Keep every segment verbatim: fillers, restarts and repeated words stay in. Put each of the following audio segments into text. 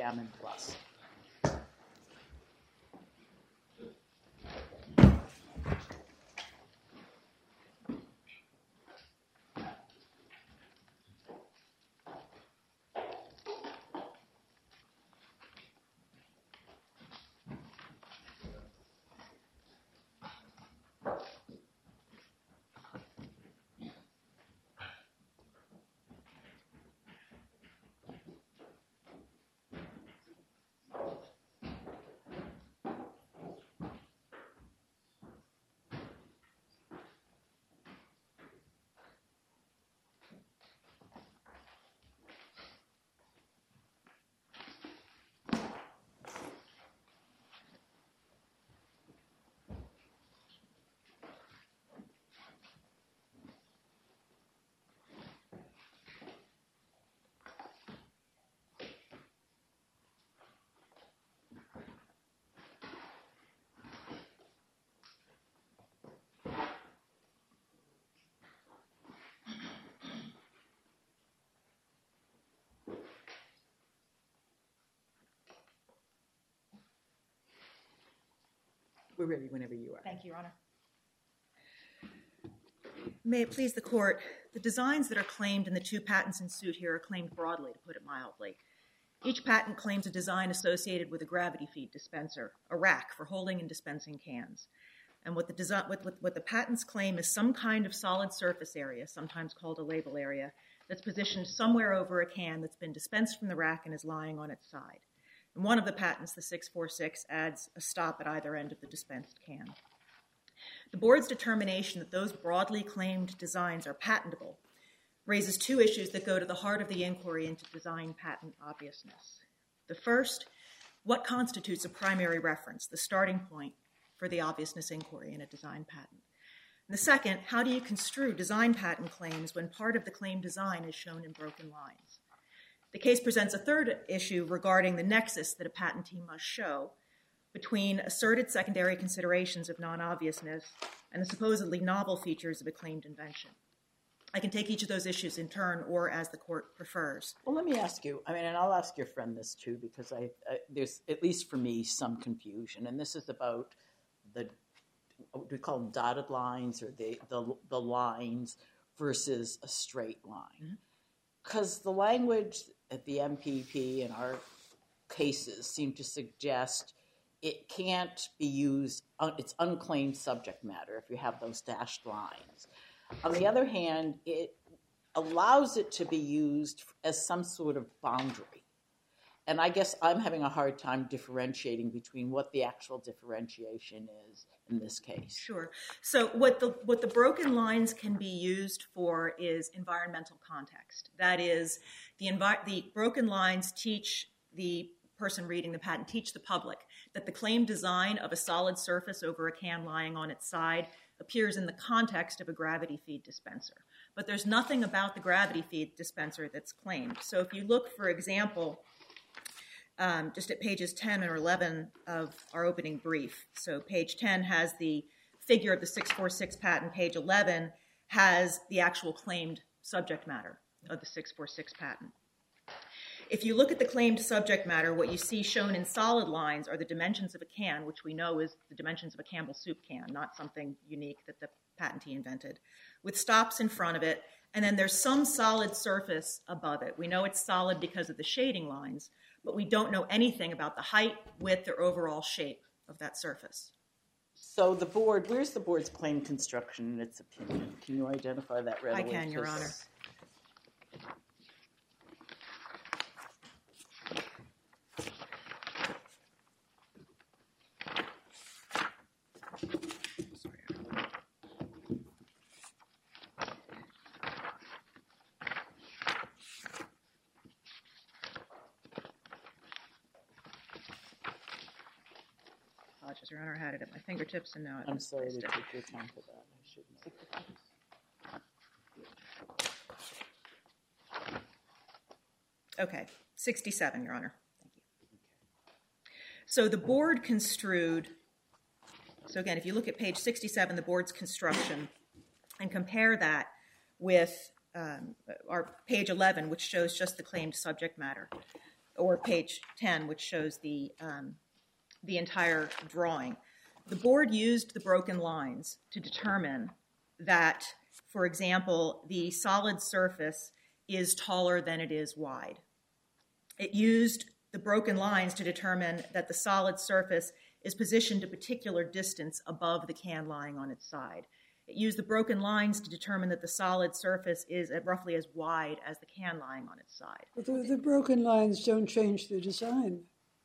Backgammon Plus. We're ready whenever you are. Thank you, Your Honor. May it please the Court, the designs that are claimed in the two patents in suit here are claimed broadly, to put it mildly. Each patent claims a design associated with a gravity feed dispenser, a rack for holding and dispensing cans. And what the, design, what, what, what the patents claim is some kind of solid surface area, sometimes called a label area, that's positioned somewhere over a can that's been dispensed from the rack and is lying on its side. And one of the patents, the six four six, adds a stop at either end of the dispensed can. The Board's determination that those broadly claimed designs are patentable raises two issues that go to the heart of the inquiry into design patent obviousness. The first, what constitutes a primary reference, the starting point for the obviousness inquiry in a design patent? And the second, how do you construe design patent claims when part of the claimed design is shown in broken lines? The case presents a third issue regarding the nexus that a patentee must show between asserted secondary considerations of non-obviousness and the supposedly novel features of a claimed invention. I can take each of those issues in turn or as the Court prefers. Well, let me ask you, I mean, and I'll ask your friend this too, because I, I there's, at least for me, some confusion. And this is about the, what we call them dotted lines, or the, the, the lines versus a straight line. Because mm-hmm. the language at the M P P in our cases seem to suggest it can't be used, it's unclaimed subject matter if you have those dashed lines. On the other hand, it allows it to be used as some sort of boundary. And I guess I'm having a hard time differentiating between what the actual differentiation is in this case. Sure. So what the what the broken lines can be used for is environmental context. That is, the envi- the broken lines teach the person reading the patent, teach the public that the claimed design of a solid surface over a can lying on its side appears in the context of a gravity feed dispenser. But there's nothing about the gravity feed dispenser that's claimed. So if you look, for example, um, just at pages ten or eleven of our opening brief. So page ten has the figure of the six four six patent. Page eleven has the actual claimed subject matter of the six four six patent. If you look at the claimed subject matter, what you see shown in solid lines are the dimensions of a can, which we know is the dimensions of a Campbell soup can, not something unique that the patentee invented, with stops in front of it, and then there's some solid surface above it. We know it's solid because of the shading lines, but we don't know anything about the height, width, or overall shape of that surface. So the board, where's the board's claim construction in its opinion? Can you identify that readily? I can, Your Honor. Your Honor, I had it at my fingertips, and now I'm sorry to take your time for that. I should know. Okay, sixty-seven, Your Honor. Thank you. So the board construed, so again, if you look at page sixty-seven, the board's construction, and compare that with um, our page eleven, which shows just the claimed subject matter. or page ten, which shows the, um, the entire drawing. The board used the broken lines to determine that, for example, the solid surface is taller than it is wide. It used the broken lines to determine that the solid surface is positioned a particular distance above the can lying on its side. It used the broken lines to determine that the solid surface is at roughly as wide as the can lying on its side. But the, the broken lines don't change the design.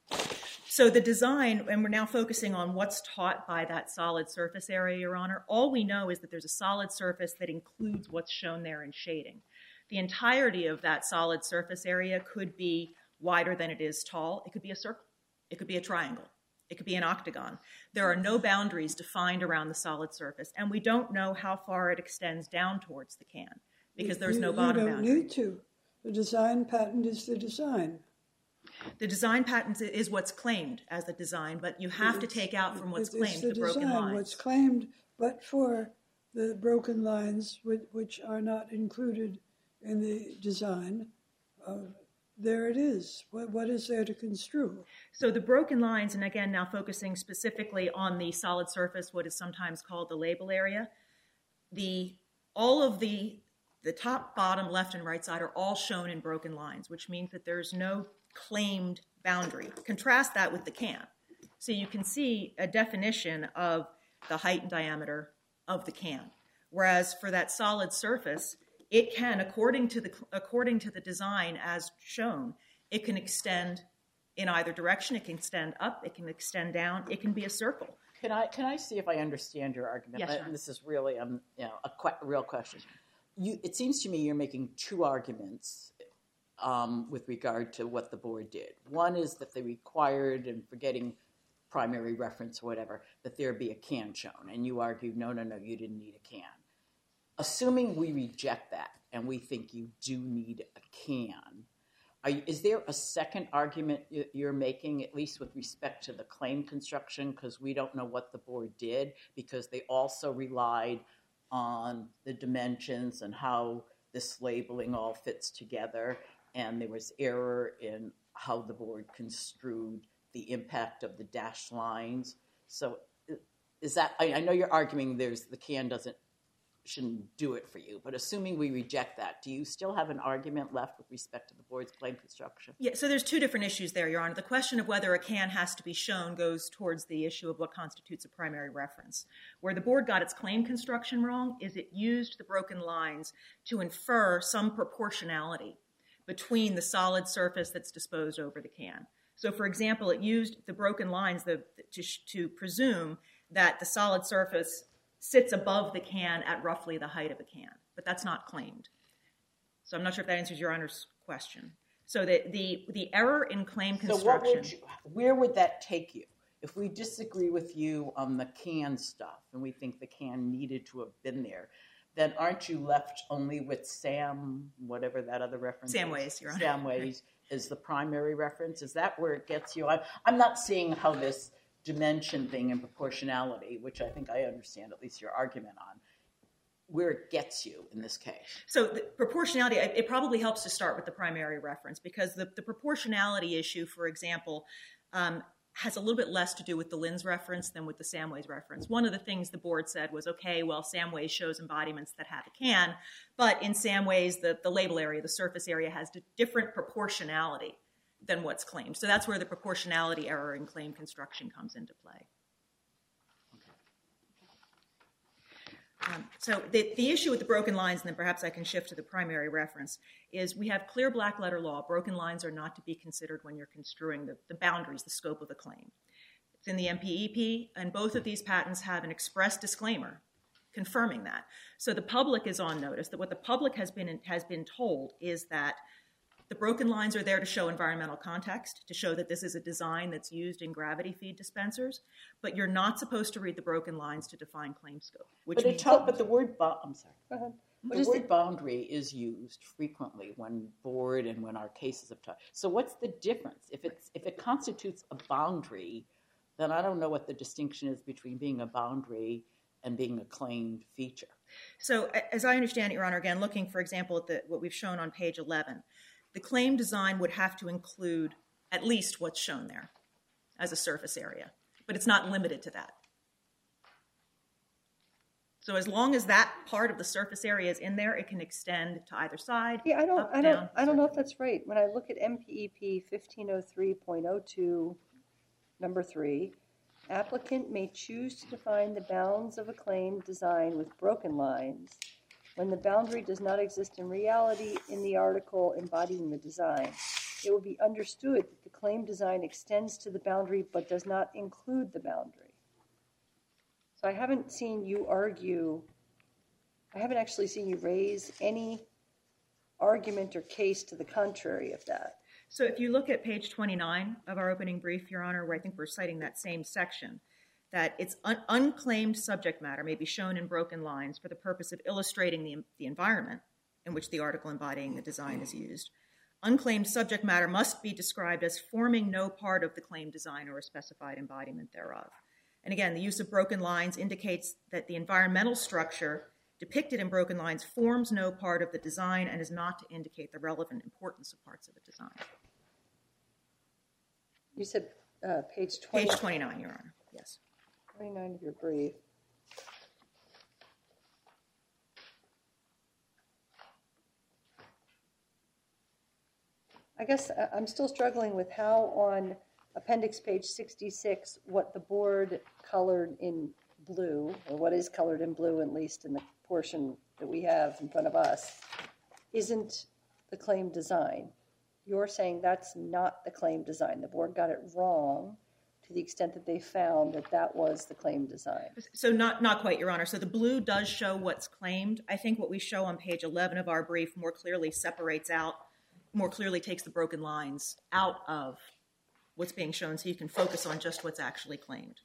So the design, and we're now focusing on what's taught by that solid surface area, Your Honor. All we know is that there's a solid surface that includes what's shown there in shading. The entirety of that solid surface area could be wider than it is tall. It could be a circle. It could be a triangle. It could be an octagon. There are no boundaries defined around the solid surface, and we don't know how far it extends down towards the can because there's you, no bottom boundary. You don't need to. The design patent is the design. The design patent is what's claimed as the design, but you have it's, to take out from what's it's claimed the, the broken design, lines. What's claimed, but for the broken lines, which, which are not included in the design, uh, there it is. What, what is there to construe? So the broken lines, and again now focusing specifically on the solid surface, what is sometimes called the label area, the all of the the top, bottom, left, and right side are all shown in broken lines, which means that there's no claimed boundary. Contrast that with the can. So you can see a definition of the height and diameter of the can. Whereas for that solid surface, it can, according to the according to the design as shown, it can extend in either direction. It can extend up. It can extend down. It can be a circle. Can I can I see if I understand your argument? Yes, and this is really um you know a que- real question. You, it seems to me you're making two arguments um, with regard to what the board did. One is that they required, and forgetting primary reference or whatever, that there be a can shown, and you argued no, no, no, you didn't need a can. Assuming we reject that and we think you do need a can, are you, is there a second argument you're making, at least with respect to the claim construction, because we don't know what the board did, because they also relied on the dimensions and how this labeling all fits together, and there was error in how the board construed the impact of the dashed lines. So is that, I, I know you're arguing there's the can doesn't shouldn't do it for you, but assuming we reject that, do you still have an argument left with respect to the board's claim construction? Yeah, so there's two different issues there, Your Honor. The question of whether a can has to be shown goes towards the issue of what constitutes a primary reference. Where the board got its claim construction wrong is it used the broken lines to infer some proportionality between the solid surface that's disposed over the can. So, for example, it used the broken lines the, to, to presume that the solid surface sits above the can at roughly the height of the can, but that's not claimed. So I'm not sure if that answers Your Honor's question. So the the, the error in claim construction. So what would you, where would that take you? If we disagree with you on the can stuff and we think the can needed to have been there, then aren't you left only with Sam, whatever that other reference Samways, is? Your Honor. Samways is the primary reference. Is that where it gets you? I, I'm not seeing how this dimension thing and proportionality, which I think I understand at least your argument on, where it gets you in this case. So the proportionality, it probably helps to start with the primary reference, because the, the proportionality issue, for example, um, has a little bit less to do with the Linz reference than with the Samways reference. One of the things the board said was, okay, well, Samways shows embodiments that have a can, but in Samways, the, the label area, the surface area, has different proportionality than what's claimed. So that's where the proportionality error in claim construction comes into play. Um, so the, the issue with the broken lines, and then perhaps I can shift to the primary reference, is we have clear black letter law. Broken lines are not to be considered when you're construing the, the boundaries, the scope of the claim. It's in the M P E P, and both of these patents have an express disclaimer confirming that. So the public is on notice that what the public has been has been told is that the broken lines are there to show environmental context, to show that this is a design that's used in gravity feed dispensers, but you're not supposed to read the broken lines to define claim scope. Which but, means, it but the word, bo- I'm sorry, go ahead. What the is word the- boundary is used frequently when board and when our cases have taught. So what's the difference? If it's if it constitutes a boundary, then I don't know what the distinction is between being a boundary and being a claimed feature. So as I understand it, Your Honor, again, looking, for example, at the, what we've shown on page eleven, the claim design would have to include at least what's shown there as a surface area, but it's not limited to that. So as long as that part of the surface area is in there, it can extend to either side. Yeah, I don't, up, I don't, down, I don't know if that's right. When I look at M P E P fifteen oh three point oh two, number three, applicant may choose to define the bounds of a claim design with broken lines when the boundary does not exist in reality in the article embodying the design. It will be understood that the claim design extends to the boundary but does not include the boundary. So I haven't seen you argue, I haven't actually seen you raise any argument or case to the contrary of that. So if you look at page twenty-nine of our opening brief, Your Honor, where I think we're citing that same section, that it's un- unclaimed subject matter may be shown in broken lines for the purpose of illustrating the, the environment in which the article embodying the design is used. Unclaimed subject matter must be described as forming no part of the claim design or a specified embodiment thereof. And again, the use of broken lines indicates that the environmental structure depicted in broken lines forms no part of the design and is not to indicate the relevant importance of parts of the design. You said uh, page twenty. Page twenty-nine, Your Honor, yes. twenty-nine of your brief. I guess I'm still struggling with how on appendix page sixty-six, what the board colored in blue, or what is colored in blue, at least in the portion that we have in front of us, isn't the claim design. You're saying that's not the claim design. The board got it wrong to the extent that they found that that was the claim design. So not, not quite, Your Honor. So the blue does show what's claimed. I think what we show on page eleven of our brief more clearly separates out, more clearly takes the broken lines out of what's being shown so you can focus on just what's actually claimed.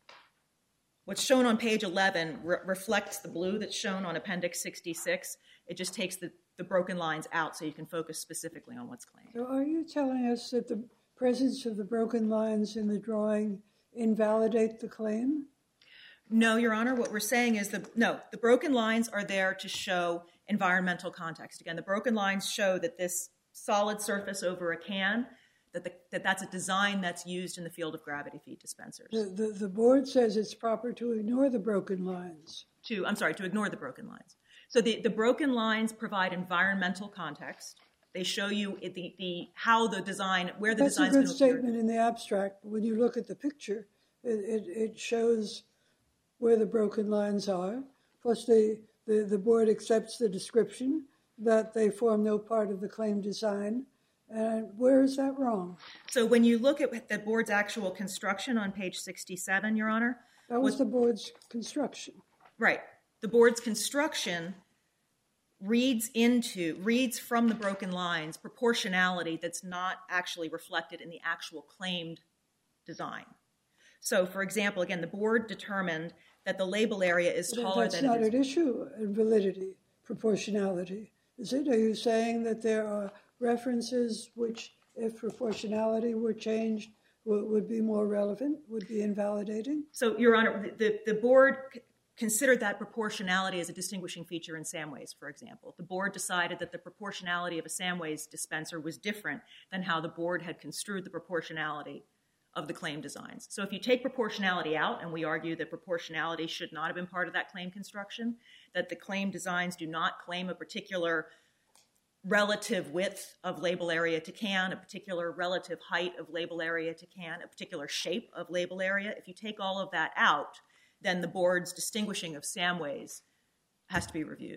What's shown on page eleven re- reflects the blue that's shown on appendix sixty-six. It just takes the, the broken lines out so you can focus specifically on what's claimed. So are you telling us that the presence of the broken lines in the drawing invalidate the claim? No, Your Honor. What we're saying is the no, the broken lines are there to show environmental context. Again, the broken lines show that this solid surface over a can, that, the, that that's a design that's used in the field of gravity feed dispensers. The, the, the board says it's proper to ignore the broken lines. To, I'm sorry, to ignore the broken lines. So the, the broken lines provide environmental context. They show you the, the how the design, where the That's design's a been good statement in the abstract. But when you look at the picture, it, it, it shows where the broken lines are. Plus, the, the, the board accepts the description that they form no part of the claim design. And where is that wrong? So when you look at the board's actual construction on page sixty-seven, Your Honor. That was what, the board's construction. Right. The board's construction reads into, reads from the broken lines proportionality that's not actually reflected in the actual claimed design. So, for example, again, the board determined that the label area is But taller that's than not it is. an issue in validity, proportionality. Is it? Are you saying that there are references which, if proportionality were changed, would, would be more relevant, would be invalidating? So, Your Honor, the, the board c- considered that proportionality as a distinguishing feature in Samways, for example. The board decided that the proportionality of a Samways dispenser was different than how the board had construed the proportionality of the claim designs. So if you take proportionality out, and we argue that proportionality should not have been part of that claim construction, that the claim designs do not claim a particular relative width of label area to can, a particular relative height of label area to can, a particular shape of label area. If you take all of that out, then the board's distinguishing of Samways has to be reviewed.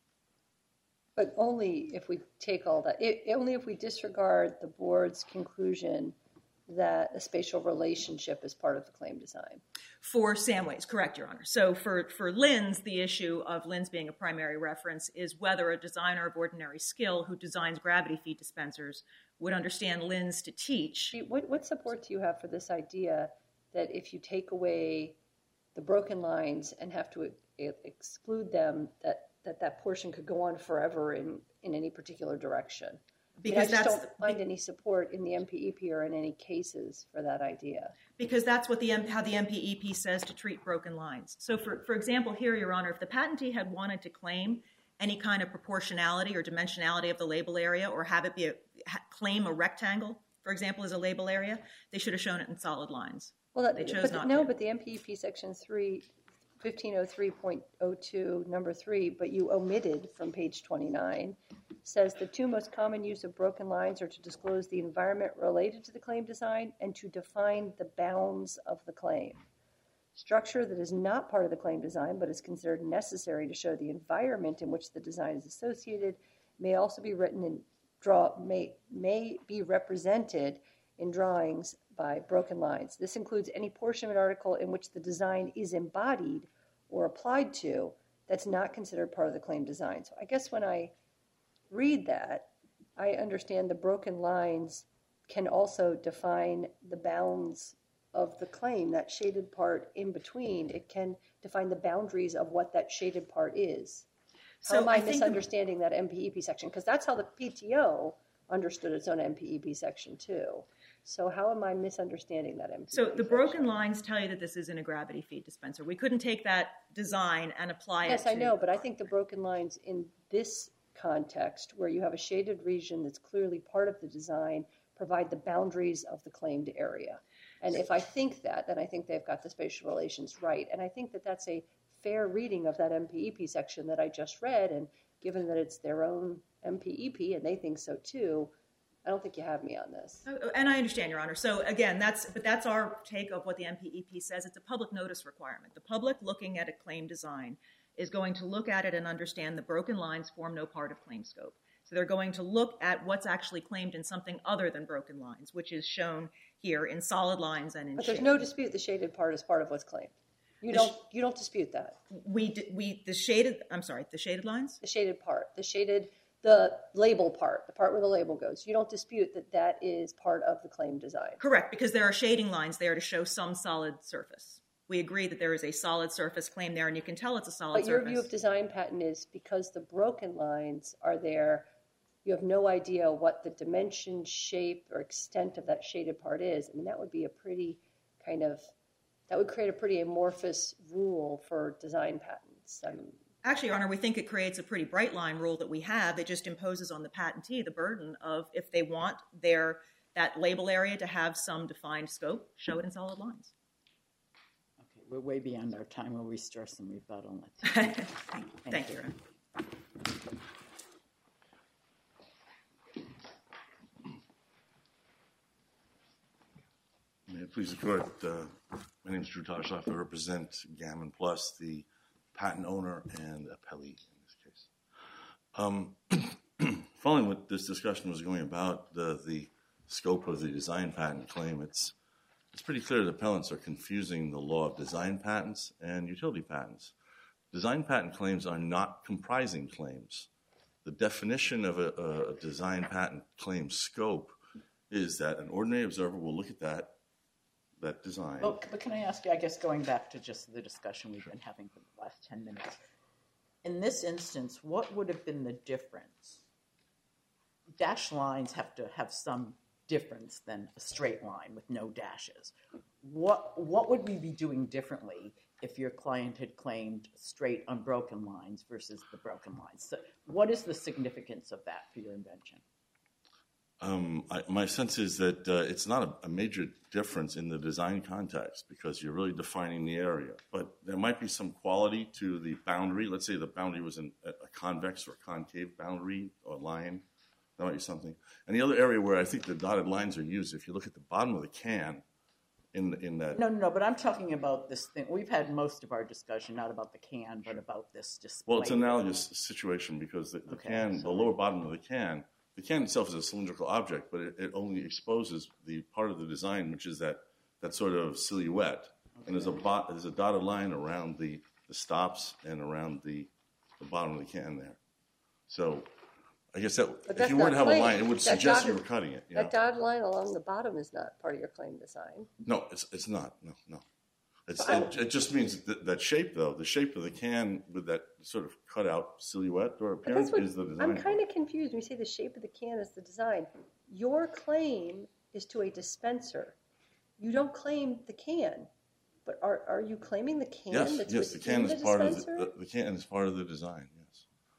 But only if we take all that, it, only if we disregard the board's conclusion that a spatial relationship is part of the claim design. For Samways, correct, Your Honor. So for, for Lins, the issue of Lins being a primary reference is whether a designer of ordinary skill who designs gravity feed dispensers would understand Lins to teach. What, what support do you have for this idea that if you take away the broken lines and have to exclude them, that that, that portion could go on forever in, in any particular direction? Because I, mean, I just that's, don't find any support in the M P E P or in any cases for that idea. Because that's what the how the M P E P says to treat broken lines. So for, for example, here, Your Honor, if the patentee had wanted to claim any kind of proportionality or dimensionality of the label area, or have it be a, ha- claim a rectangle, for example, as a label area, they should have shown it in solid lines. Well, that, They chose but not no, to. but the M P E P section three, fifteen oh three point oh two, number three, but you omitted from page twenty-nine, says the two most common use of broken lines are to disclose the environment related to the claim design and to define the bounds of the claim. Structure that is not part of the claim design but is considered necessary to show the environment in which the design is associated may also be written in draw may may be represented in drawings by broken lines. This includes any portion of an article in which the design is embodied or applied to that's not considered part of the claim design. So I guess when I read that, I understand the broken lines can also define the bounds of the claim, that shaded part in between. It can define the boundaries of what that shaded part is. How So am I, I think the- misunderstanding that M P E P section? Because that's how the P T O understood its own M P E P section too. So how am I misunderstanding that M P E P So the section? broken lines tell you that this isn't a gravity feed dispenser. We couldn't take that design and apply Yes, it to... I know, but I think the broken lines in this context, where you have a shaded region that's clearly part of the design, provide the boundaries of the claimed area. And if I think that, then I think they've got the spatial relations right. And I think that that's a fair reading of that M P E P section that I just read. And given that it's their own M P E P and they think so too, I don't think you have me on this. Oh, and I understand, Your Honor. So again, that's but that's our take of what the M P E P says. It's a public notice requirement. The public looking at a claim design is going to look at it and understand the broken lines form no part of claim scope. So they're going to look at what's actually claimed in something other than broken lines, which is shown here in solid lines and in But there's shade. no dispute the shaded part is part of what's claimed. You The don't sh- you don't dispute that. We d- we the shaded. I'm sorry, the shaded lines. The shaded part, the shaded, the label part, the part where the label goes. You don't dispute that that is part of the claim design. Correct, because there are shading lines there to show some solid surface. We agree that there is a solid surface claim there, and you can tell it's a solid But your surface. view of design patent is because the broken lines are there, you have no idea what the dimension, shape, or extent of that shaded part is. I mean, that would be a pretty kind of, that would create a pretty amorphous rule for design patents. Um, Actually, Your Honor, we think it creates a pretty bright line rule that we have that just imposes on the patentee the burden of if they want their that label area to have some defined scope, show it in solid lines. Okay, we're way beyond our time. We'll restore some rebuttal. Thank, Thank you, Your Honor. May it please the court, uh, my name is Drew Toshoff. I represent Gammon Plus, the patent owner and appellee in this case. Um, following what this discussion was going about, the, the scope of the design patent claim, it's, it's pretty clear that appellants are confusing the law of design patents and utility patents. Design patent claims are not comprising claims. The definition of a, a design patent claim scope is that an ordinary observer will look at that that design. Well, but can I ask you, I guess going back to just the discussion we've been having for the last ten minutes, in this instance, what would have been the difference? Dash lines have to have some difference than a straight line with no dashes. What, what would we be doing differently if your client had claimed straight unbroken lines versus the broken lines? So what is the significance of that for your invention? Um, I, my sense is that uh, it's not a, a major difference in the design context because you're really defining the area. But there might be some quality to the boundary. Let's say the boundary was in a, a convex or concave boundary or line. That might be something. And the other area where I think the dotted lines are used, if you look at the bottom of the can, in in that. No, no, no, but I'm talking about this thing. We've had most of our discussion, not about the can, but about this display. Well, it's an analogous situation because the, the Okay, can, so- the lower bottom of the can, the can itself is a cylindrical object, but it, it only exposes the part of the design, which is that, that sort of silhouette. Okay. And there's a bot, there's a dotted line around the, the stops and around the, the bottom of the can there. So I guess that But if that's you were not to have claim. a line, it would That suggest you dotted- were cutting it. You That know? dotted line along the bottom is not part of your claim design. No, it's it's not. No, no. It's, But it, it just means that, that shape, though. The shape of the can with that sort of cutout silhouette or But appearance that's what, is the design. I'm kind of confused when you say the shape of the can is the design. Your claim is to a dispenser. You don't claim the can, but are, are you claiming the can Yes, that's yes. The within can the is part of dispenser? the, the, the can is part of the design. Yes.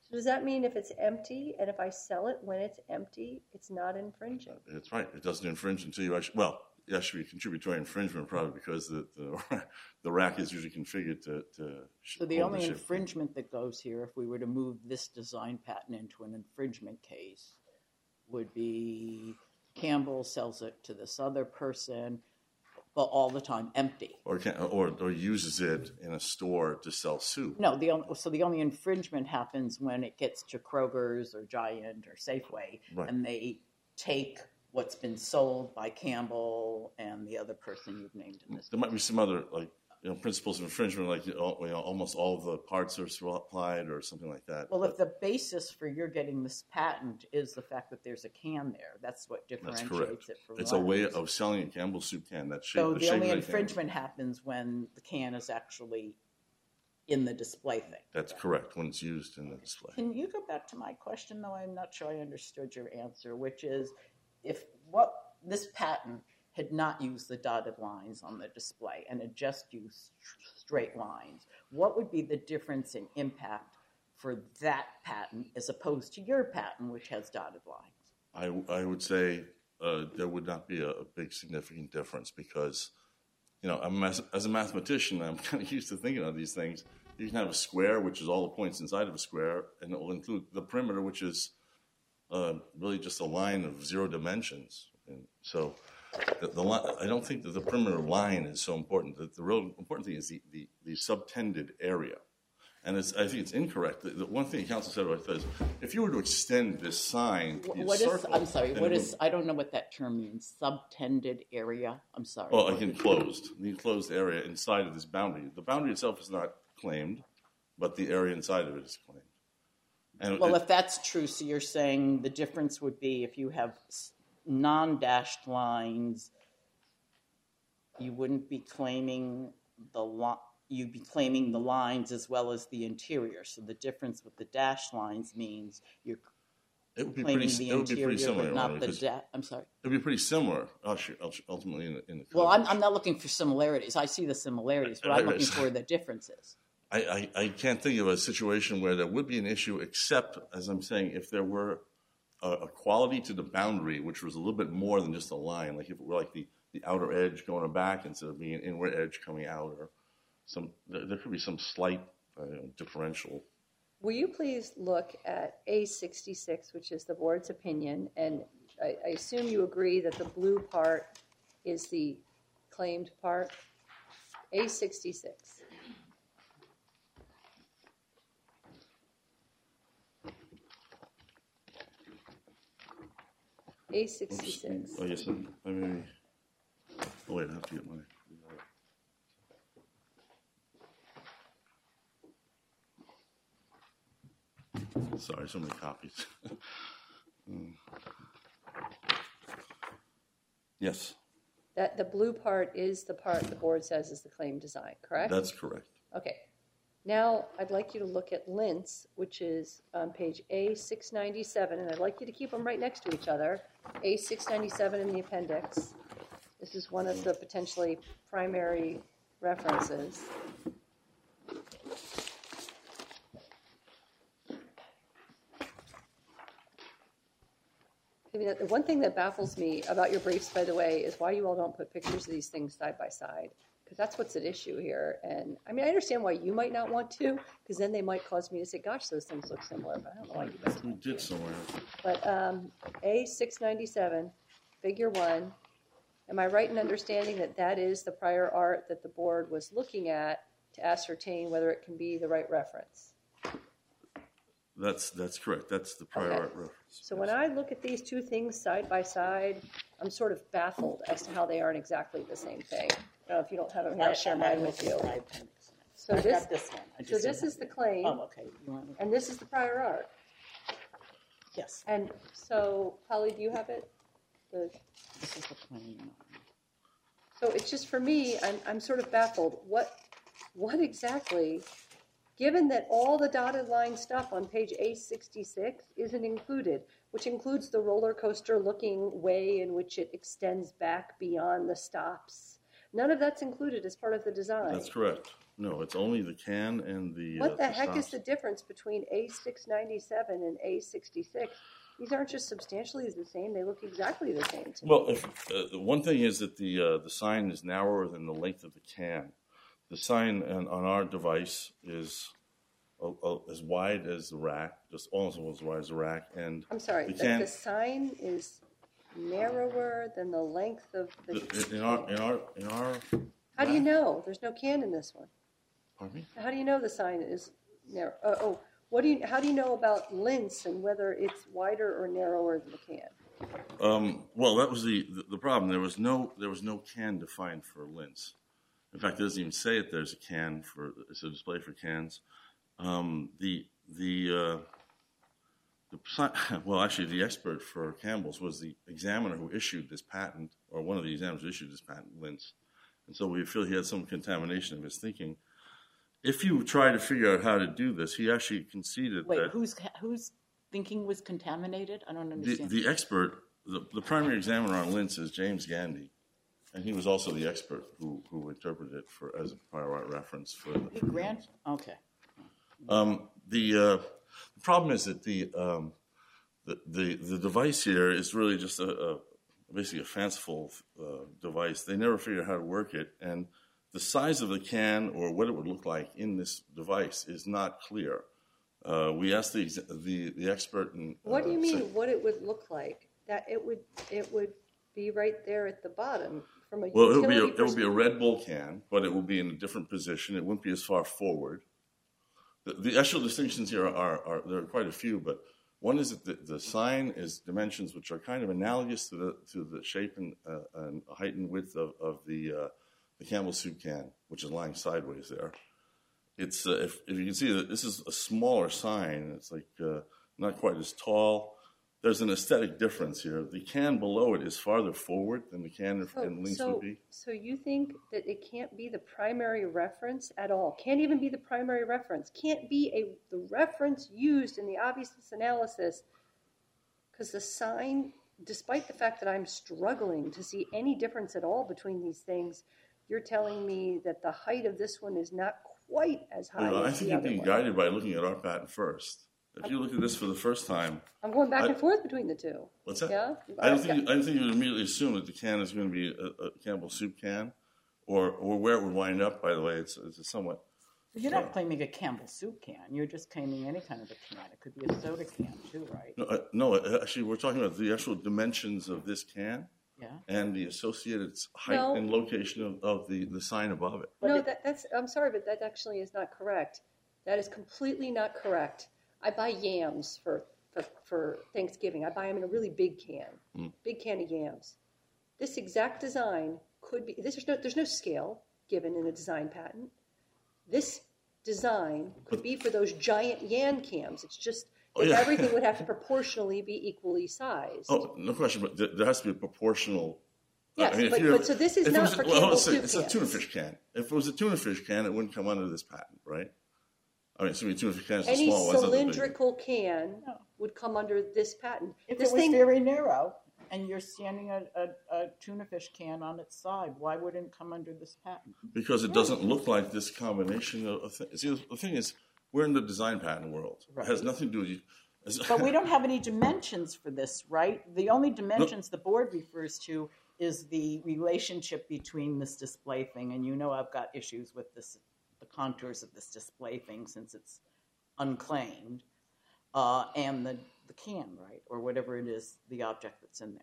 So does that mean if it's empty and if I sell it when it's empty, it's not infringing? That's right. It doesn't infringe until you actually, well, it actually contributory infringement probably because the, the, the rack is usually configured to, to So the hold only ship. infringement that goes here, if we were to move this design patent into an infringement case, would be Campbell sells it to this other person, but all the time empty. Or, can, or or uses it in a store to sell soup. No, the only, so the only infringement happens when it gets to Kroger's or Giant or Safeway, Right. and they take what's been sold by Campbell and the other person you've named in this. There might be some other like you know principles of infringement, like you know, you know, almost all of the parts are supplied or something like that. Well, But if the basis for your getting this patent is the fact that there's a can there, that's what that's differentiates correct. it from It's a way others. of selling a Campbell soup can. That shape. So the the shape only of that can. infringement happens when the can is actually in the display thing. That's correct when it's used in the display. Can you go back to my question, though? I'm not sure I understood your answer, which is if what this patent had not used the dotted lines on the display and had just used straight lines, what would be the difference in impact for that patent as opposed to your patent, which has dotted lines? I, I would say uh, there would not be a, a big significant difference because, you know, I'm as, as a mathematician, I'm kind of used to thinking of these things. You can have a square, which is all the points inside of a square, and it will include the perimeter, which is uh, really just a line of zero dimensions. And so the, the line, I don't think that the perimeter line is so important. The, the real important thing is the, the, the subtended area. And it's, I think it's incorrect. The, the one thing counsel said about this, if you were to extend this sign to be a What is, circle, I'm sorry, then what it is, would- I don't know what that term means, subtended area? I'm sorry. Well, like enclosed, the enclosed area inside of this boundary. The boundary itself is not claimed, but the area inside of it is claimed. And Well, it- if that's true, so you're saying the difference would be if you have s- non-dashed lines, you wouldn't be claiming the li- you'd be claiming the lines as well as the interior. So the difference with the dashed lines means you're it would be claiming pretty. the It would be interior, pretty similar, but Your not Honor, the because da- I'm sorry. it would be pretty similar. actu- actu- Ultimately, in the, in the Well, I'm, coverage. I'm not looking for similarities. I see the similarities, but I'm Right, right. looking for the differences. I, I, I can't think of a situation where there would be an issue, except, as I'm saying, if there were a, a quality to the boundary, which was a little bit more than just a line, like if it were like the, the outer edge going back instead of being an inward edge coming out, or some there, there could be some slight uh, differential. Will you please look at A sixty-six, which is the board's opinion, and I, I assume you agree that the blue part is the claimed part? A sixty-six. A sixty-six. Oh, yes, I mean, oh, wait, I have to get my. Sorry, so many copies. Mm. Yes, That the blue part is the part the board says is the claimed design, correct? that's correct. Okay. Now, I'd like you to look at Lintz, which is on page A six ninety-seven, and I'd like you to keep them right next to each other. A six ninety-seven in the appendix. This is one of the potentially primary references. I mean, the one thing that baffles me about your briefs, by the way, is why you all don't put pictures of these things side by side. Because that's what's at issue here. And I mean, I understand why you might not want to, because then they might cause me to say, gosh, those things look similar. But I don't know why you guys We want did to. somewhere. But um, A six ninety-seven, figure one, am I right in understanding that that is the prior art that the board was looking at to ascertain whether it can be the right reference? That's that's correct. That's the prior Okay. art reference. So when I look at these two things side by side, I'm sort of baffled as to how they aren't exactly the same thing. I don't know if you don't have them here, I'll share mine with you. My appendix. So I've this, got this one. I so just this don't is the have it. claim, Oh, okay. You want me? and this is the prior art. Yes. And so, Polly, do you have it? The, This is the claim. so it's just for me, I'm, I'm sort of baffled. What, what exactly, given that all the dotted line stuff on page A sixty-six isn't included, which includes the roller coaster looking way in which it extends back beyond the stops, None of that's included as part of the design. That's correct. No, it's only the can and the. What uh, the heck is stops. the difference between A six ninety-seven and A sixty-six? These aren't just substantially the same; they look exactly the same to me. Well, if, uh, the one thing is that the uh, the sign is narrower than the length of the can. The sign on, on our device is uh, uh, as wide as the rack, just almost as wide as the rack, and I'm sorry, the the, can the sign is narrower than the length of the. the- in our in our in our. How do you rack- know? There's no can in this one. Pardon me? How do you know the sign is narrow? Uh, oh, what do you? How do you know about Lints and whether it's wider or narrower than the can? Um, well, that was the, the the problem. There was no there was no can defined for Lints. In fact, it doesn't even say that there's a can for it's a display for cans. Um, the the uh, the si- well, actually, the expert for Campbell's was the examiner who issued this patent, or one of the examiners who issued this patent, Lints. And so we feel he had some contamination of his thinking. If you try to figure out how to do this, he actually conceded Wait, that whose whose thinking was contaminated? I don't the, understand. the expert, the, the primary examiner on Lints is James Gandy, and he was also the expert who, who interpreted it for as a prior art reference for the You grant? Okay. Um, the, uh, the problem is that the, um, the the the device here is really just a, a basically a fanciful uh, device. They never figure out how to work it, and the size of the can or what it would look like in this device is not clear. Uh, we asked the, ex- the the expert. And, uh, What do you mean? say- What it would look like? That it would it would be right there at the bottom from a Well, it would be a, utility it would be a perspective. Red Bull can, but it would be in a different position. It wouldn't be as far forward. The, the actual distinctions here are, are there are quite a few, but one is that the, the sign is dimensions which are kind of analogous to the to the shape and, uh, and height and width of, of the uh, the Campbell soup can, which is lying sideways there. It's uh, if if you can see that this is a smaller sign. It's like uh, not quite as tall. There's an aesthetic difference here. The can below it is farther forward than the can So, in Links so, would be. so you think that it can't be the primary reference at all? Can't even be the primary reference? Can't be a the reference used in the obviousness analysis? Because the sign, despite the fact that I'm struggling to see any difference at all between these things, you're telling me that the height of this one is not quite as high You know, I as think the you're other being one. guided by looking at our patent first. If you look at this for the first time, I'm going back I- and forth between the two. what's that? Yeah? I don't think I don't think you would immediately assume that the can is going to be a, a Campbell soup can, or or where it would wind up. By the way, it's, it's a somewhat. You're not claiming a Campbell soup can. You're just claiming any kind of a can. It could be a soda can too, right? No, uh, no, uh, actually, we're talking about the actual dimensions of this can Yeah. and the associated height No. and location of, of the, the sign above it. But no, it- that, that's. I'm sorry, but that actually is not correct. That is completely not correct. I buy yams for for, for Thanksgiving. I buy them in a really big can, Mm. big can of yams. This exact design could be. This, there's no there's no scale given in the design patent. This design could be for those giant yam cans. It's just Oh, that yeah. everything would have to proportionally be equally sized. Oh, no question, but there, there has to be a proportional. Yes, if but- you're- but so this is if it not was- for well, Campbell let's say soup it's a tuna cans. fish can. If it was a tuna fish can, it wouldn't come under this patent, right? I mean, assuming tuna fish can is the Any small ones, not the big. cylindrical can No. would come under this patent. If this it was thing, very narrow and you're standing a, a, a tuna fish can on its side, why wouldn't it come under this patent? Because it doesn't look like this combination of, of things. See, the thing is, we're in the design patent world. It has Right. nothing to do with you. it's- But we don't have any dimensions for this, right? The only dimensions the board refers to is the relationship between this display thing, and you know I've got issues with this, the contours of this display thing since it's unclaimed, uh, and the, the can, right? Or whatever it is, the object that's in there,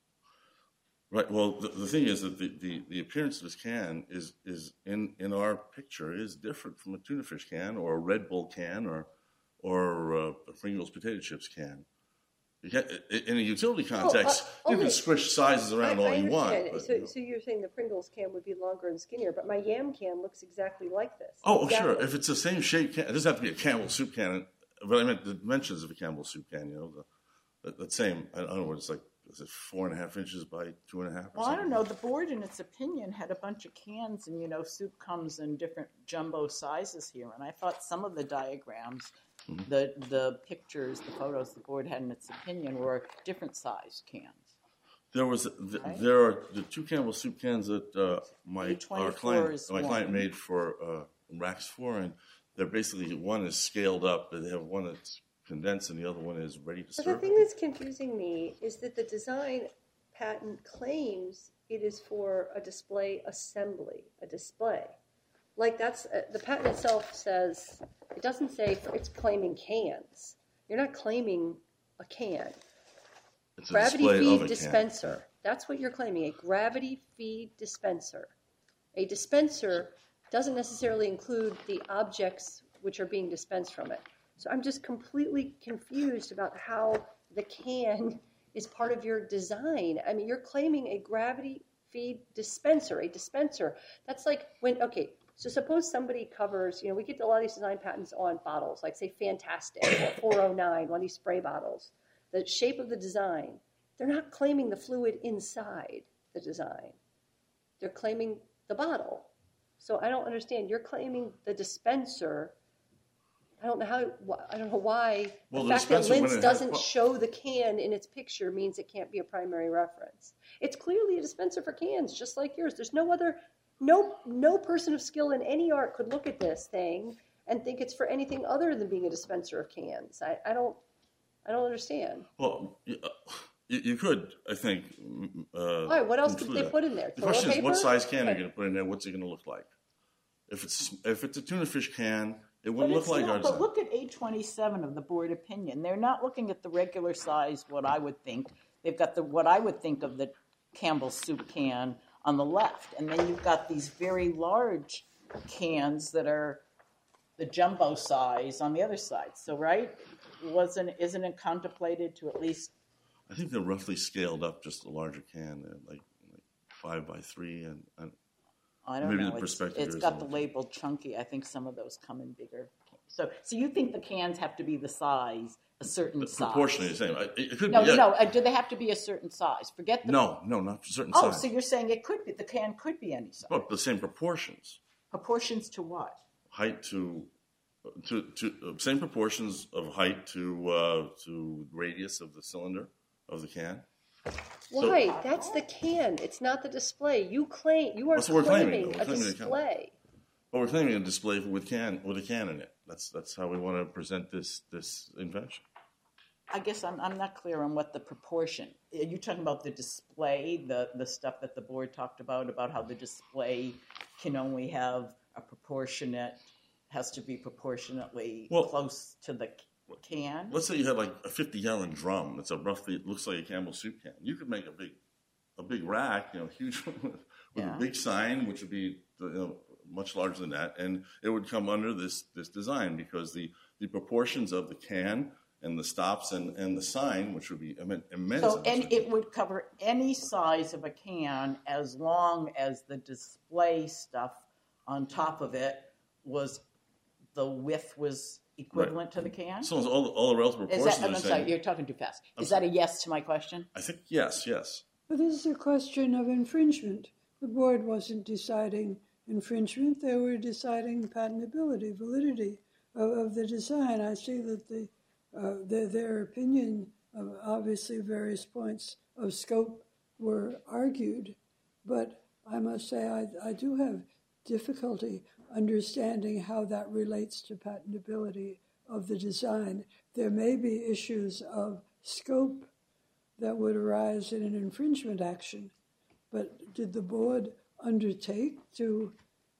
right? Right. Well, the, the thing is that the, the, the appearance of this can is is in, in our picture is different from a tuna fish can or a Red Bull can or or uh, a Pringles potato chips can. You can't, in a utility context, uh, you can only- squish sizes around I, all I you want. understand. but, so, you know. so you're saying the Pringles can would be longer and skinnier, but my yam can looks exactly like this. Oh, Exactly. sure. If it's the same shape can, it doesn't have to be a Campbell soup can, but I meant the dimensions of a Campbell soup can. You know, the, the, that same. I don't know what it's like. Is it four and a half inches by two and a half? or Well, I don't something? know. The board, in its opinion, had a bunch of cans, and you know, soup comes in different jumbo sizes here. And I thought some of the diagrams, Mm-hmm. the the pictures, the photos the board had in its opinion were different sized cans. There was th- Right. there are the two Campbell soup cans that uh, my A twenty-four our client is my client one. made for uh, racks for, and they're basically one is scaled up, but they have one that's condensed, and the other one is ready to But the serve. thing that's confusing me is that the design patent claims it is for a display assembly, a display. Like that's, uh, the patent itself says, it doesn't say for, it's claiming cans. You're not claiming a can. It's a Gravity display of feed a can. dispenser. That's what you're claiming, a gravity feed dispenser. A dispenser doesn't necessarily include the objects which are being dispensed from it. So I'm just completely confused about how the can is part of your design. I mean, you're claiming a gravity feed dispenser, a dispenser. That's like when, okay, so suppose somebody covers, you know, we get a lot of these design patents on bottles, like say Fantastic or four oh nine, one of these spray bottles. The shape of the design, they're not claiming the fluid inside the design. They're claiming the bottle. So I don't understand. You're claiming the dispenser. I don't know how. I don't know why. Well, the the fact that dispenser, when Linz it has- doesn't well- show the can in its picture means it can't be a primary reference. It's clearly a dispenser for cans, just like yours. There's no other. No, no person of skill in any art could look at this thing and think it's for anything other than being a dispenser of cans. I, I don't. I don't understand. Well, you, uh, you, you could, I think. mm, Uh, Why? What else could include they that. put in there? The Toilet question is, what paper? size can are Right. you going to put in there? What's it going to look like? If it's if it's a tuna fish can, it But, wouldn't it's look like not, our but design. look at eight twenty-seven of the board opinion. They're not looking at the regular size, what I would think. They've got the what I would think of the Campbell soup can on the left. And then you've got these very large cans that are the jumbo size on the other side. So, right? Wasn't, isn't it contemplated to at least, I think they're roughly scaled up, just a larger can, they're like, like five by three, and, and I don't Maybe know. the It's, perspective it's is got a the little- label chunky. I think some of those come in bigger. So, so you think the cans have to be the size, a certain size? proportionally the same. It, it could No, be. Yeah. no. Uh, do they have to be a certain size? Forget the. No, no, not a certain Oh, size. so you're saying it could be the can could be any size. But the same proportions, Proportions to what? height to, to to uh, same proportions of height to uh, to radius of the cylinder of the can. Why? That's the can. It's not the display. You claim you are That's what we're claiming, claiming though. We're a claiming the can. display. But we're claiming a display with can with a can in it. That's that's how we want to present this this invention. I guess I'm I'm not clear on what the proportion. Are you talking about the display, the the stuff that the board talked about, about how the display can only have a proportionate, has to be proportionately Well- close to the can? Let's say you had like a fifty gallon drum. It's a roughly it looks like a Campbell soup can. You could make a big a big rack, you know, huge with Yeah. a big sign, which would be you know, much larger than that, and it would come under this this design because the the proportions of the can and the stops and, and the sign, which would be immen- immense. So, amounts and of- it would cover any size of a can as long as the display stuff on top of it was, the width was equivalent to the can? so all, all the relative Is proportions that, I'm are the sorry, same. you're talking too fast. I'm Is that a yes to my question? I think yes, yes. But this is a question of infringement. The board wasn't deciding infringement, they were deciding patentability, validity of, of the design. I see that the uh, their, their opinion of obviously various points of scope were argued, but I must say I, I do have difficulty understanding how that relates to patentability of the design. There may be issues of scope that would arise in an infringement action, but did the board undertake to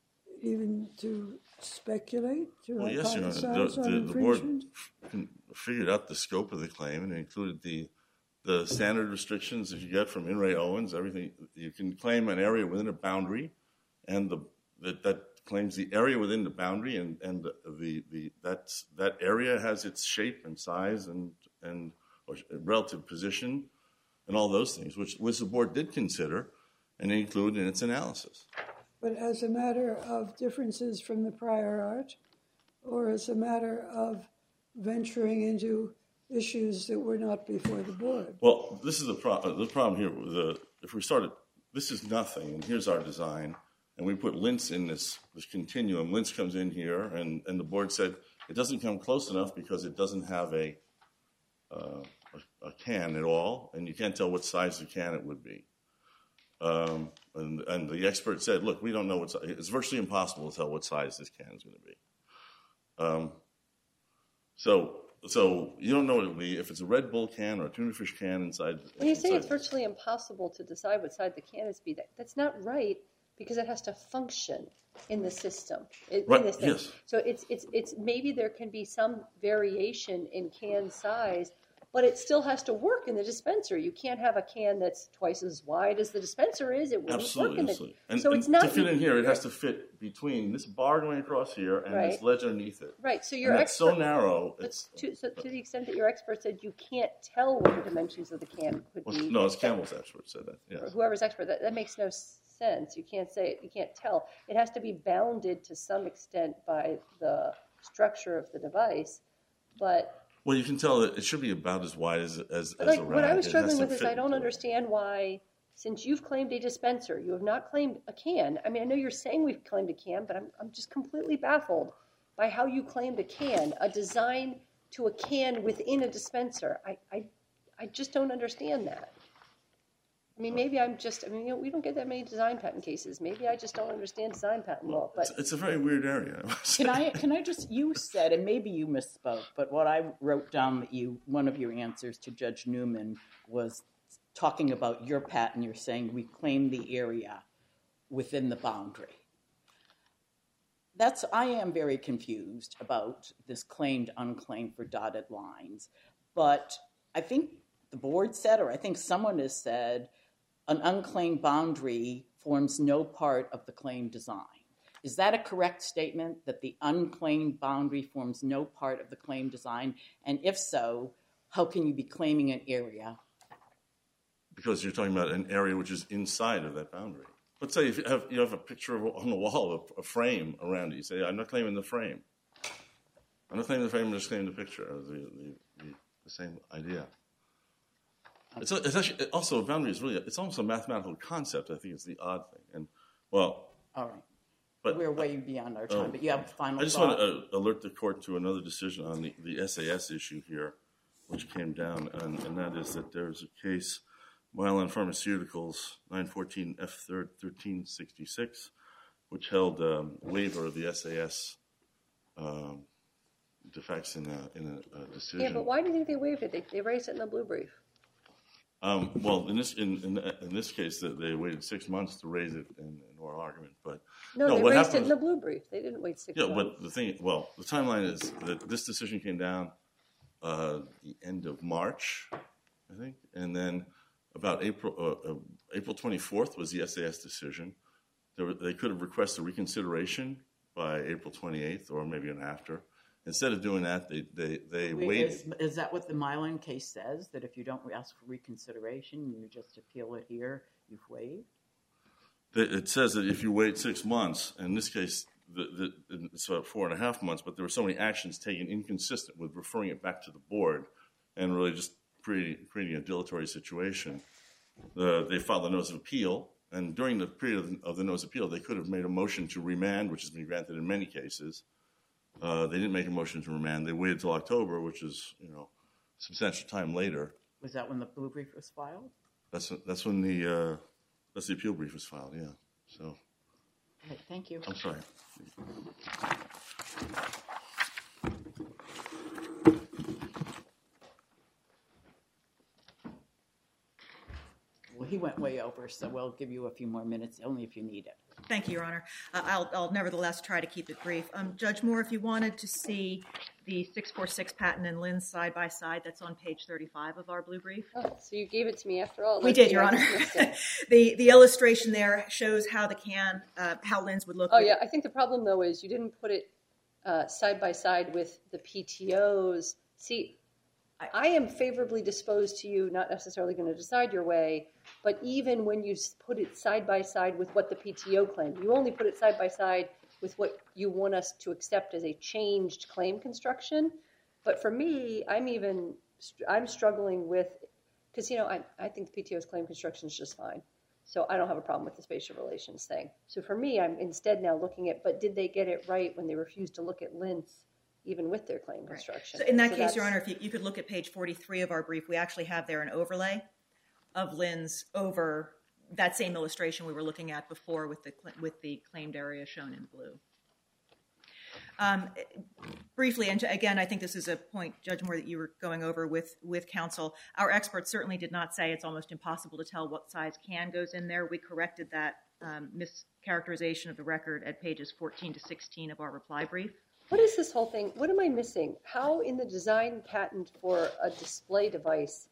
even to speculate, to Well, yes, Your Honor. hypothesize The, on the, the board infringement? f- figured out the scope of the claim and it included the the standard restrictions that you get from In re Owens. Everything you can claim an area within a boundary, and the that, that claims the area within the boundary, and and the the, the that's that area has its shape and size and and or relative position, and all those things, which which the board did consider and include in its analysis. But as a matter of differences from the prior art, or as a matter of venturing into issues that were not before the board? Well, this is the, pro- the problem here. With the, if we started, this is nothing, and here's our design, and we put Linz in this, this continuum. Linz comes in here, and, and the board said it doesn't come close enough because it doesn't have a uh, a, a can at all, and you can't tell what size the can it would be. Um, and, and the expert said, look, we don't know what size. It's virtually impossible to tell what size this can is going to be. Um, so so you don't know what it will be. If it's a Red Bull can or a tuna fish can inside. When you say inside, it's virtually impossible to decide what size the can is be, that, that's not right, because it has to function in the system. In, right, in this thing. Yes. So it's, it's, it's maybe there can be some variation in can size, but it still has to work in the dispenser. You can't have a can that's twice as wide as the dispenser is. It wouldn't Absolutely, work in the, absolutely. And, so and it's not to fit in here, it has to fit between this bar going across here and Right. this ledge underneath it. right. So your And it's so expert, narrow. but It's, to, so to the extent that your expert said you can't tell what the dimensions of the can could well, be. no, it's Campbell's expert said that. Or Yes. whoever's expert, that, that makes no sense. You can't say it, you can't tell. It has to be bounded to some extent by the structure of the device. But, Well, you can tell that it should be about as wide as as, but as like a what I rag. was It has struggling to with is fit I don't into it. understand why, since you've claimed a dispenser, you have not claimed a can. I mean, I know you're saying we've claimed a can, but I'm I'm just completely baffled by how you claimed a can, a design to a can within a dispenser. I I, I just don't understand that. I mean, maybe I'm just, I mean, you know, we don't get that many design patent cases. Maybe I just don't understand design patent law. But It's, it's a very weird area. I must Can say. I can I just you said, and maybe you misspoke, but what I wrote down that you one of your answers to Judge Newman was talking about your patent. You're saying we claim the area within the boundary. That's I am very confused about this claimed unclaimed for dotted lines, but I think the board said, or I think someone has said, an unclaimed boundary forms no part of the claimed design. Is that a correct statement, that the unclaimed boundary forms no part of the claimed design? And if so, how can you be claiming an area? Because you're talking about an area which is inside of that boundary. Let's say if you have, you have a picture of, on the wall, a, a frame around it. You say, I'm not claiming the frame. I'm not claiming the frame, I'm just claiming the picture. The, the, the, the same idea. It's, a, it's actually also a boundary is really it's almost a mathematical concept. I think it's the odd thing. And well, All right. but We're way beyond our time, oh, but you have a final I just thought? want to uh, alert the court to another decision on the, the S A S issue here, which came down, and, and that is that there's a case, Mylan Pharmaceuticals, nine fourteen F third thirteen sixty-six, which held um, waiver of the S A S um, defects in a, in a, a decision. yeah, but why do you think they waived it? They, they raised it in the blue brief. Um, well, in this in, in in this case, that they waited six months to raise it in an oral argument, but No, No, they what raised it happened in the blue brief. They didn't wait six yeah. months. But the thing, well, the timeline is that this decision came down uh, the end of March, I think, and then about April uh, uh, April twenty-fourth was the S A S decision. There were, they could have requested reconsideration by April twenty-eighth or maybe an after. Instead of doing that, they they they Wait, waited. Is, is that what the Mylan case says, that if you don't ask for reconsideration, you just appeal it here, you've waived? It says that if you wait six months, in this case, the, the, it's about four and a half months, but there were so many actions taken inconsistent with referring it back to the board and really just creating, creating a dilatory situation. The, they filed a notice of appeal, and during the period of, of the notice of appeal, they could have made a motion to remand, which has been granted in many cases. Uh, they didn't make a motion to remand. They waited until October, which is, you know, substantial time later. Was that when the blue brief was filed? That's that's when the uh, that's the appeal brief was filed. Yeah. So Okay, thank you. I'm sorry. Well, he went way over, so we'll give you a few more minutes, only if you need it. Thank you, Your Honor. Uh, I'll, I'll nevertheless try to keep it brief. Um, Judge Moore, if you wanted to see the six forty-six patent and Lynn's side by side, that's on page thirty-five of our blue brief. Oh, so you gave it to me after all. We Let's did, see, Your I Honor. just missed it. the the illustration there shows how the can, uh, how Lynn's would look. Oh with- yeah, I think the problem though is you didn't put it uh, side by side with the P T Os. See, I, I am favorably disposed to you, not necessarily going to decide your way, but even when you s- put it side by side with what the P T O claimed, you only put it side by side with what you want us to accept as a changed claim construction. But for me, I'm even I'm struggling with, because you know I I think the P T O's claim construction is just fine. So I don't have a problem with the spatial relations thing. So for me, I'm instead now looking at, but did they get it right when they refused to look at Lynn's even with their claim construction. So in that So case, Your that's- Honor, if you, you could look at page forty-three of our brief, we actually have there an overlay of Lynn's over that same illustration we were looking at before with the cl- with the claimed area shown in blue. Um, briefly, and to, again, I think this is a point, Judge Moore, that you were going over with, with counsel. Our experts certainly did not say it's almost impossible to tell what size can goes in there. We corrected that um, mischaracterization of the record at pages fourteen to sixteen of our reply brief. What is this whole thing? What am I missing? How in the design patent for a display device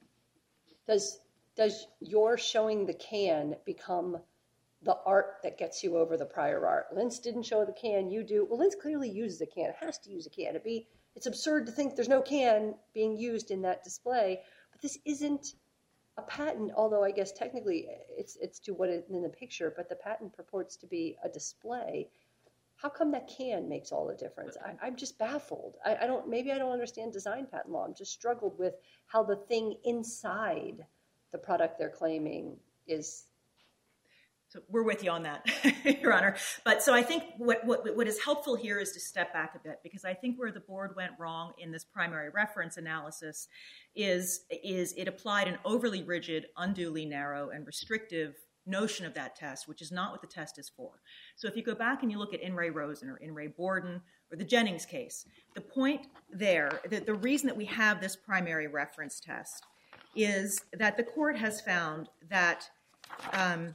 does does your showing the can become the art that gets you over the prior art? Linz didn't show the can, you do. Well, Linz clearly uses a can. It has to use a can. It'd be, it's absurd to think there's no can being used in that display. But this isn't a patent, although I guess technically it's it's to what is in the picture, but the patent purports to be a display. How come that can makes all the difference? I, I'm just baffled. I, I don't. Maybe I don't understand design patent law. I'm just struggled with how the thing inside the product they're claiming is. So we're with you on that, Your Honor. But so I think what, what what is helpful here is to step back a bit, because I think where the board went wrong in this primary reference analysis is is it applied an overly rigid, unduly narrow, and restrictive notion of that test, which is not what the test is for. So if you go back and you look at In re Rosen or In re Borden or the Jennings case, the point there, the, the reason that we have this primary reference test is that the court has found that um,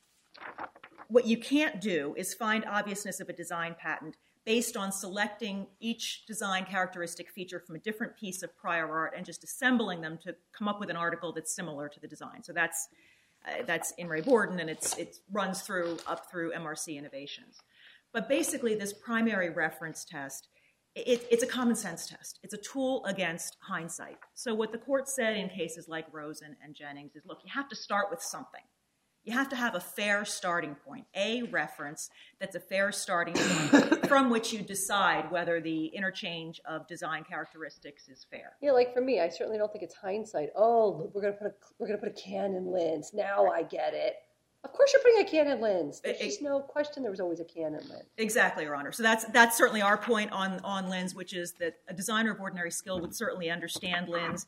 what you can't do is find obviousness of a design patent based on selecting each design characteristic feature from a different piece of prior art and just assembling them to come up with an article that's similar to the design. So that's Uh, that's In re Borden, and it's, it runs through up through M R C Innovations. But basically, this primary reference test, it, it's a common sense test. It's a tool against hindsight. So what the court said in cases like Rosen and Jennings is, look, you have to start with something. You have to have a fair starting point, a reference that's a fair starting point from which you decide whether the interchange of design characteristics is fair. Yeah, like for me, I certainly don't think it's hindsight. Oh, we're gonna put a we're gonna put a can in Linz. Now I get it. Of course, you're putting a can in Linz. There's It- just no question. There was always a can in Linz. Exactly, Your Honor. So that's that's certainly our point on on Linz, which is that a designer of ordinary skill would certainly understand Linz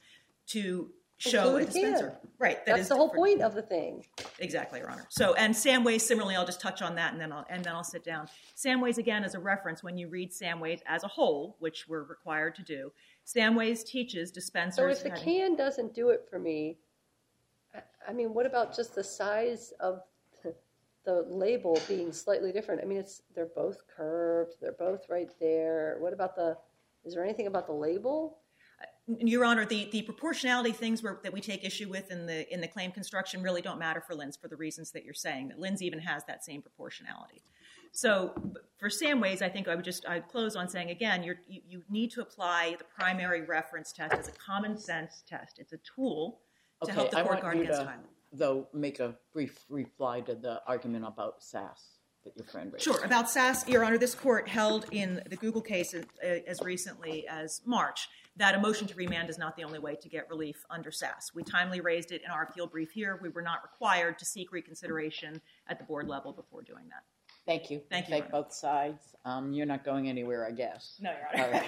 to show Include a a can. dispenser. Right. that That's is the whole for- point of the thing. Exactly, Your Honor. So, and Samways, similarly, I'll just touch on that and then I'll and then I'll sit down. Samways, again, as a reference, when you read Samways as a whole, which we're required to do, Samways teaches dispensers. So if the having- can doesn't do it for me, I, I mean, what about just the size of the label being slightly different? I mean, it's they're both curved. They're both right there. What about the? Is there anything about the label? Your Honor, the, the proportionality things where, that we take issue with in the in the claim construction really don't matter for Linz for the reasons that you're saying, that Linz even has that same proportionality. So for Samways, I think I would just I'd close on saying, again, you're, you, you need to apply the primary reference test as a common sense test. It's a tool to Okay, help the I court want guard you against to, violence. though, make a brief reply to the argument about S A S that your friend raised. Sure. About S A S, Your Honor, this court held in the Google case uh, as recently as March that a motion to remand is not the only way to get relief under S A S. We timely raised it in our appeal brief here. We were not required to seek reconsideration at the board level before doing that. Thank you. Thank you, Take Your Honor. both sides. Um, you're not going anywhere, I guess. No, Your Honor. All right.